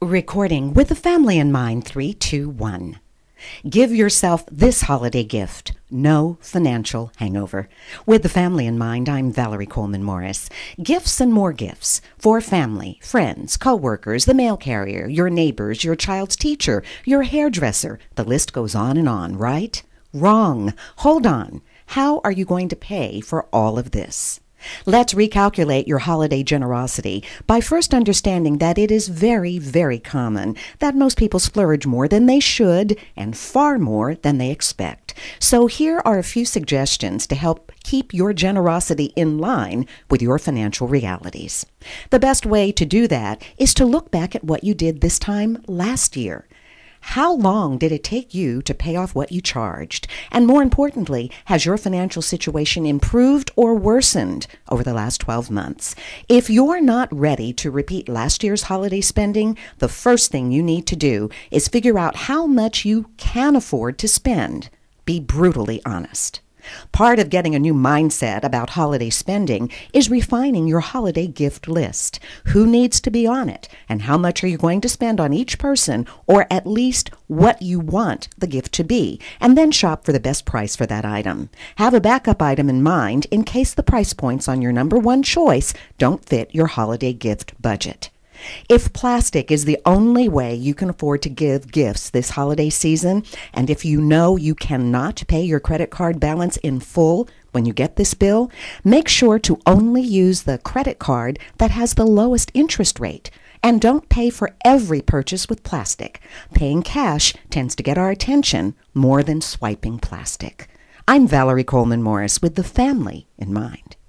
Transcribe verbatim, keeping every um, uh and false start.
Recording with the family in mind. Three, two, one. Give yourself this holiday gift. No financial hangover. With the family in mind, I'm Valerie Coleman Morris. Gifts and more gifts for family, friends, co-workers, the mail carrier, your neighbors, your child's teacher, your hairdresser. The list goes on and on, right? Wrong. Hold on. How are you going to pay for all of this? Let's recalculate your holiday generosity by first understanding that it is very, very common that most people splurge more than they should and far more than they expect. So here are a few suggestions to help keep your generosity in line with your financial realities. The best way to do that is to look back at what you did this time last year. How long did it take you to pay off what you charged? And more importantly, has your financial situation improved or worsened over the last twelve months? If you're not ready to repeat last year's holiday spending, the first thing you need to do is figure out how much you can afford to spend. Be brutally honest. Part of getting a new mindset about holiday spending is refining your holiday gift list. Who needs to be on it? And how much are you going to spend on each person, or at least what you want the gift to be? And then shop for the best price for that item. Have a backup item in mind in case the price points on your number one choice don't fit your holiday gift budget. If plastic is the only way you can afford to give gifts this holiday season, and if you know you cannot pay your credit card balance in full when you get this bill, make sure to only use the credit card that has the lowest interest rate. And don't pay for every purchase with plastic. Paying cash tends to get our attention more than swiping plastic. I'm Valerie Coleman Morris with the family in mind.